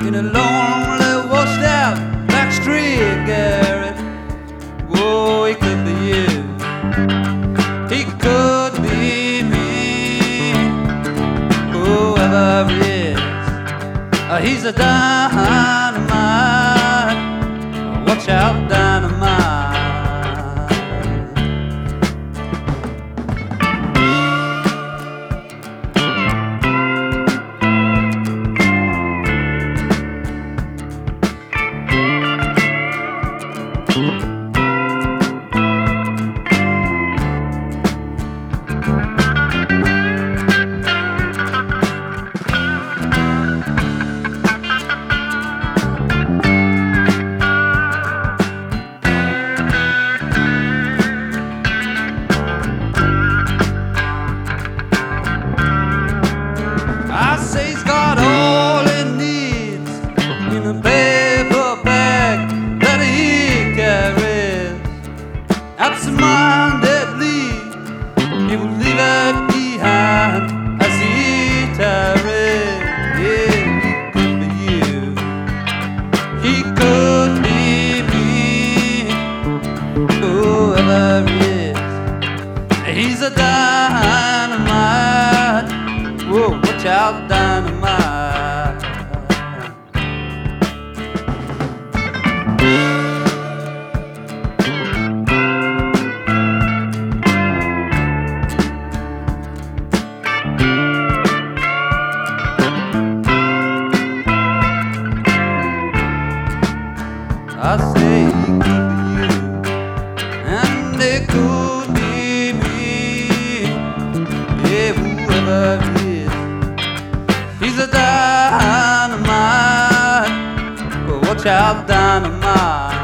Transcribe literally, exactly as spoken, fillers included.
in a lonely, washed out back street garage. Whoa, he could be you. He could be me. Whoever he is, uh, he's a dynamite. Watch out, dynamite. I say he's got all he needs in a paper bag that he carries. Absent-mindedly, he will leave it behind as he tarries. Yeah, he could be you. He could be me. Whoever he is, he's a dynamite. Whoa, watch out, dynamite. I say he could be you, and it could be me. Yeah, whoever he is, he's a dynamite. Well, watch out, dynamite.